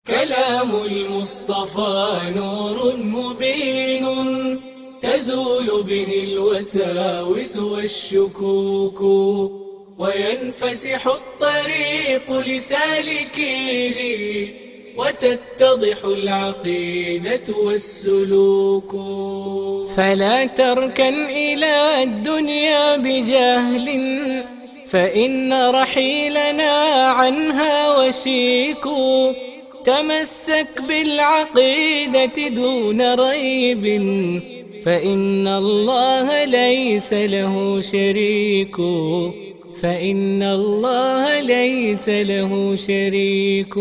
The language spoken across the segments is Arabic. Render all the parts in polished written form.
كلام المصطفى نور مبين تزول به الوساوس والشكوك، وينفسح الطريق لسالكيه، وتتضح العقيدة والسلوك. فلا تركن إلى الدنيا بجهل، فإن رحيلنا عنها وشيك. تمسك بالعقيدة دون ريب، فإن الله ليس له شريك. فإن الله ليس له شريك.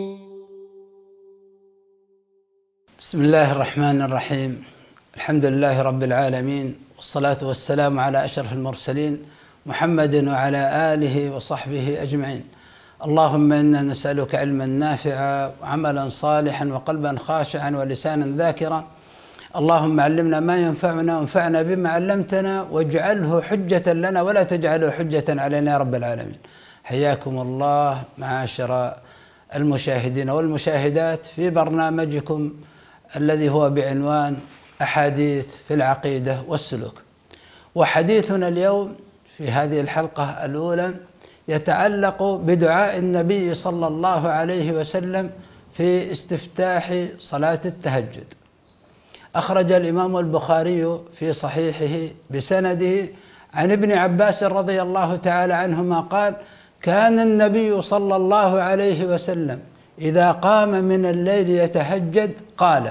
بسم الله الرحمن الرحيم. الحمد لله رب العالمين، والصلاة والسلام على أشرف المرسلين محمد وعلى آله وصحبه أجمعين. اللهم إنا نسألك علما نافعا وعملا صالحا وقلبا خاشعا ولسانا ذاكرا. اللهم علمنا ما ينفعنا وانفعنا بما علمتنا، واجعله حجة لنا ولا تجعله حجة علينا يا رب العالمين. حياكم الله معاشر المشاهدين والمشاهدات في برنامجكم الذي هو بعنوان أحاديث في العقيدة والسلوك. وحديثنا اليوم في هذه الحلقة الأولى يتعلق بدعاء النبي صلى الله عليه وسلم في استفتاح صلاة التهجد. أخرج الإمام البخاري في صحيحه بسنده عن ابن عباس رضي الله تعالى عنهما قال: كان النبي صلى الله عليه وسلم إذا قام من الليل يتهجد قال: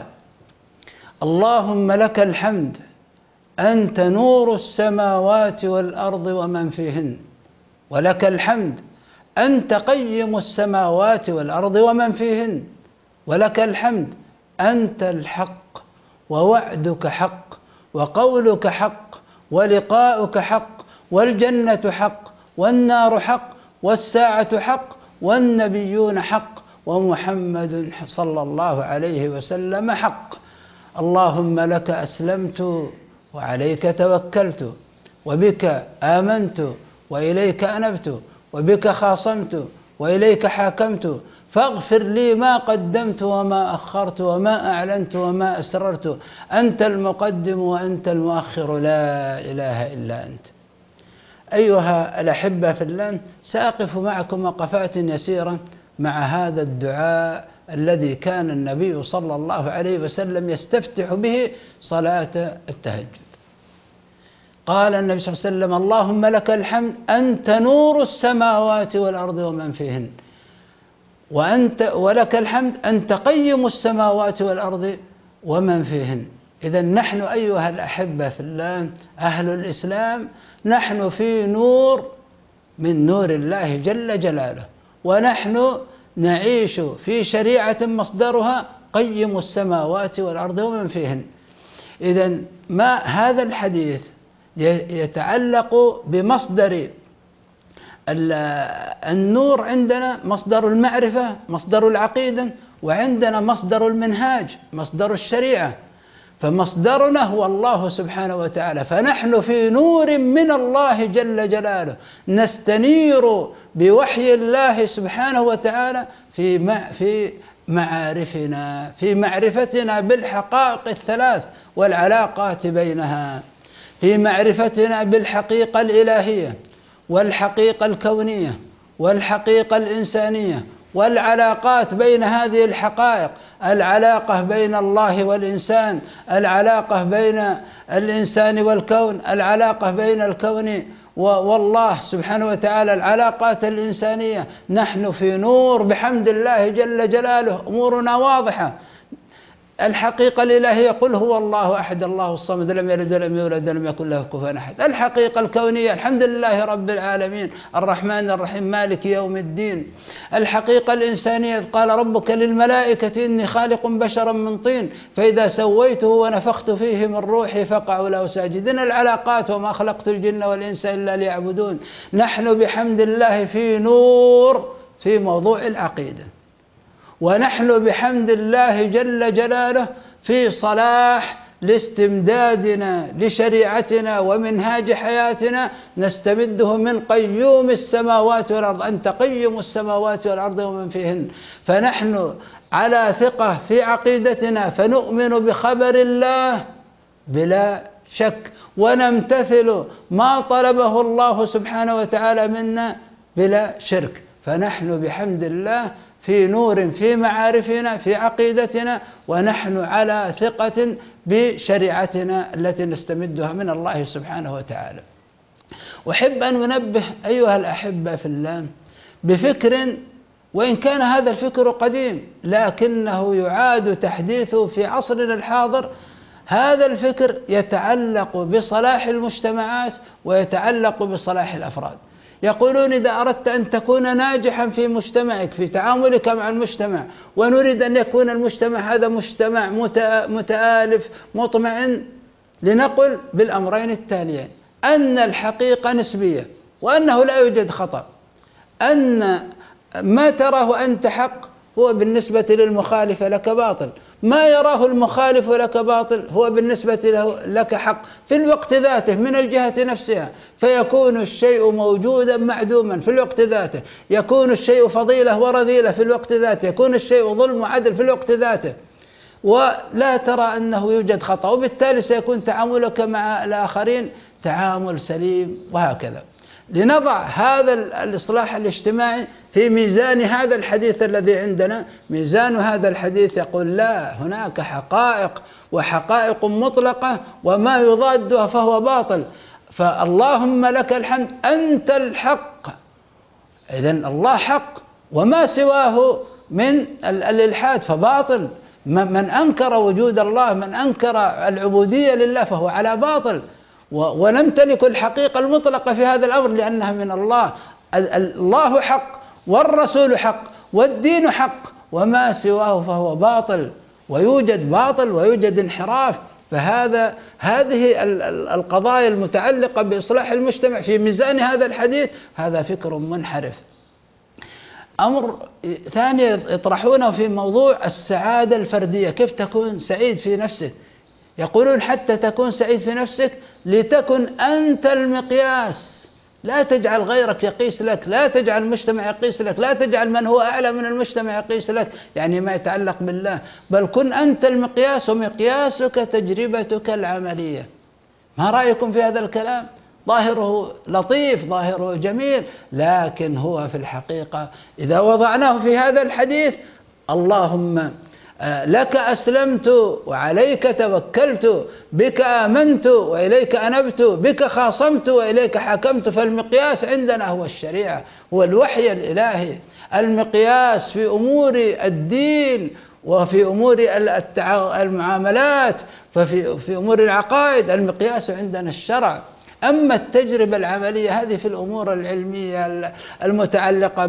اللهم لك الحمد أنت نور السماوات والأرض ومن فيهن، ولك الحمد أنت قيم السماوات والأرض ومن فيهن، ولك الحمد أنت الحق ووعدك حق وقولك حق ولقاؤك حق والجنة حق والنار حق والساعة حق والنبيون حق ومحمد صلى الله عليه وسلم حق. اللهم لك أسلمت وعليك توكلت وبك آمنت وإليك أنبت وبك خاصمت وإليك حاكمت، فاغفر لي ما قدمت وما أخرت وما أعلنت وما أسررت، أنت المقدم وأنت المؤخر، لا إله إلا أنت. أيها الأحبة في الله، سأقف معكم وقفات يسيرة مع هذا الدعاء الذي كان النبي صلى الله عليه وسلم يستفتح به صلاة التهجد. قال النبي صلى الله عليه وسلم: اللهم لك الحمد أنت نور السماوات والأرض ومن فيهن، ولك الحمد أنت قيم السماوات والأرض ومن فيهن. إذن نحن أيها الأحبة في الله أهل الإسلام نحن في نور من نور الله جل جلاله، ونحن نعيش في شريعة مصدرها قيم السماوات والأرض ومن فيهن. إذن ما هذا الحديث يتعلق بمصدر النور. عندنا مصدر المعرفة مصدر العقيدة، وعندنا مصدر المنهاج مصدر الشريعة، فمصدرنا هو الله سبحانه وتعالى. فنحن في نور من الله جل جلاله، نستنير بوحي الله سبحانه وتعالى في معارفنا، في معرفتنا بالحقائق الثلاث والعلاقات بينها، في معرفتنا بالحقيقة الإلهية والحقيقة الكونية والحقيقة الإنسانية والعلاقات بين هذه الحقائق، العلاقة بين الله والإنسان، العلاقة بين الإنسان والكون، العلاقة بين الكون والله سبحانه وتعالى، العلاقات الإنسانية. نحن في نور بحمد الله جل جلاله، أمورنا واضحة. الحقيقة الإلهية: قل هو الله أحد الله الصمد لم يلد ولم يولد ولم يكن له كفوا أحد. الحقيقة الكونية: الحمد لله رب العالمين الرحمن الرحيم مالك يوم الدين. الحقيقة الإنسانية: قال ربك للملائكة إني خالق بشرا من طين فإذا سويته ونفخت فيه من روحي فقعوا له ساجدين. العلاقات: وما خلقت الجن والإنس إلا ليعبدون. نحن بحمد الله في نور في موضوع العقيدة، ونحن بحمد الله جل جلاله في صلاح لاستمدادنا لشريعتنا ومنهاج حياتنا نستمده من قيوم السماوات والأرض، أنت قيم السماوات والأرض ومن فيهن. فنحن على ثقة في عقيدتنا، فنؤمن بخبر الله بلا شك، ونمتثل ما طلبه الله سبحانه وتعالى منا بلا شرك. فنحن بحمد الله في نور في معارفنا في عقيدتنا، ونحن على ثقة بشريعتنا التي نستمدها من الله سبحانه وتعالى. أحب أن أنبه أيها الأحبة في الله بفكر، وإن كان هذا الفكر قديم لكنه يعاد تحديثه في عصرنا الحاضر. هذا الفكر يتعلق بصلاح المجتمعات ويتعلق بصلاح الأفراد. يقولون إذا أردت أن تكون ناجحا في مجتمعك في تعاملك مع المجتمع، ونريد أن يكون المجتمع هذا مجتمع متآلف مطمئن، لنقل بالأمرين التاليين: أن الحقيقة نسبية، وأنه لا يوجد خطأ، أن ما تراه أنت حق هو بالنسبة للمخالف لك باطل، ما يراه المخالف لك باطل هو بالنسبة له لك حق في الوقت ذاته من الجهة نفسها. فيكون الشيء موجودا معدوما في الوقت ذاته، يكون الشيء فضيلة ورذيلة في الوقت ذاته، يكون الشيء ظلم وعدل في الوقت ذاته، ولا ترى أنه يوجد خطأ، وبالتالي سيكون تعاملك مع الآخرين تعامل سليم. وهكذا لنضع هذا الإصلاح الاجتماعي في ميزان هذا الحديث الذي عندنا. ميزان هذا الحديث يقول لا، هناك حقائق وحقائق مطلقة، وما يضادها فهو باطل. فاللهم لك الحمد أنت الحق، إذن الله حق، وما سواه من الإلحاد فباطل. من أنكر وجود الله، من أنكر العبودية لله فهو على باطل، ونمتلك الحقيقة المطلقة في هذا الأمر لأنها من الله. الله حق والرسول حق والدين حق، وما سواه فهو باطل، ويوجد باطل ويوجد انحراف. هذه القضايا المتعلقة بإصلاح المجتمع في ميزان هذا الحديث هذا فكر منحرف. أمر ثاني يطرحونه في موضوع السعادة الفردية، كيف تكون سعيد في نفسك. يقولون حتى تكون سعيد في نفسك لتكن أنت المقياس، لا تجعل غيرك يقيس لك، لا تجعل المجتمع يقيس لك، لا تجعل من هو أعلى من المجتمع يقيس لك، يعني ما يتعلق بالله، بل كن أنت المقياس، ومقياسك تجربتك العملية. ما رأيكم في هذا الكلام؟ ظاهره لطيف، ظاهره جميل، لكن هو في الحقيقة إذا وضعناه في هذا الحديث: اللهم لك أسلمت وعليك توكلت، بك آمنت وإليك أنبت، بك خاصمت وإليك حكمت. فالمقياس عندنا هو الشريعة، هو الوحي الإلهي. المقياس في أمور الدين وفي أمور المعاملات، ففي أمور العقائد المقياس عندنا الشرع. أما التجربة العملية هذه في الأمور العلمية المتعلقة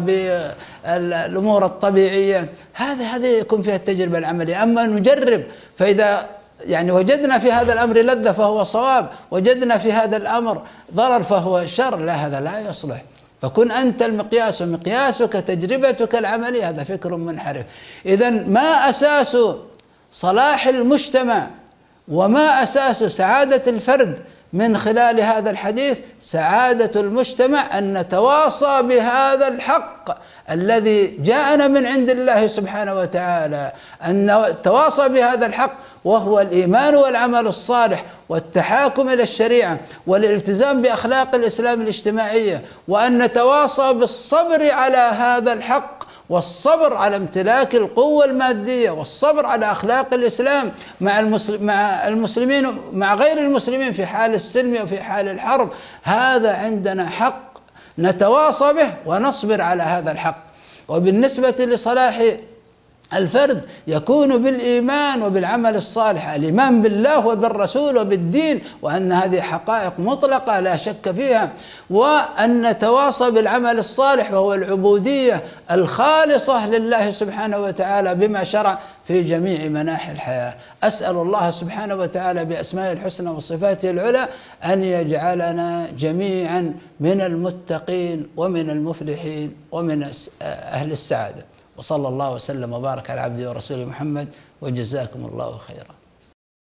بالأمور الطبيعية، هذه يكون فيها التجربة العملية. أما نجرب فإذا يعني وجدنا في هذا الأمر لذة فهو صواب، وجدنا في هذا الأمر ضرر فهو شر، لا، هذا لا يصلح. فكن أنت المقياس ومقياسك تجربتك العملية، هذا فكر منحرف. إذن ما أساس صلاح المجتمع وما أساس سعادة الفرد من خلال هذا الحديث؟ سعادة المجتمع أن نتواصى بهذا الحق الذي جاءنا من عند الله سبحانه وتعالى، أن نتواصى بهذا الحق، وهو الإيمان والعمل الصالح والتحاكم إلى الشريعة والالتزام بأخلاق الإسلام الاجتماعية، وأن نتواصى بالصبر على هذا الحق، والصبر على امتلاك القوة المادية، والصبر على أخلاق الإسلام مع المسلمين مع غير المسلمين في حال السلم وفي حال الحرب. هذا عندنا حق نتواصى به ونصبر على هذا الحق. وبالنسبة لصلاح الفرد يكون بالإيمان وبالعمل الصالح، الإيمان بالله وبالرسول وبالدين، وأن هذه حقائق مطلقة لا شك فيها، وأن نتواصى بالعمل الصالح وهو العبودية الخالصة لله سبحانه وتعالى بما شرع في جميع مناحي الحياة. أسأل الله سبحانه وتعالى بأسمائه الحسنى وصفاته العلى أن يجعلنا جميعا من المتقين ومن المفلحين ومن أهل السعادة. وصلى الله وسلم وبارك على عبده ورسوله محمد، وجزاكم الله خيرا.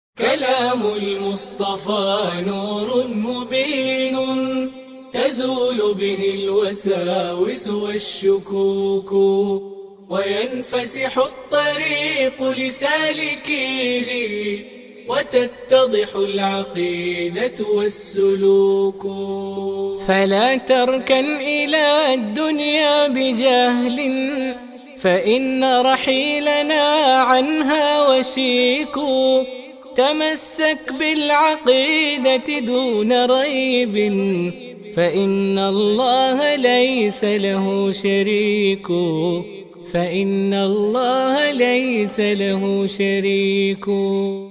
كلام المصطفى نور مبين تزول به الوساوس والشكوك وينفسح الطريق لسالكيه وتتضح العقيدة والسلوك. فلا تركن إلى الدنيا بجهل فإن رحيلنا عنها وشيك. تمسك بالعقيدة دون ريب فإن الله ليس له شريك. فإن الله ليس له شريك.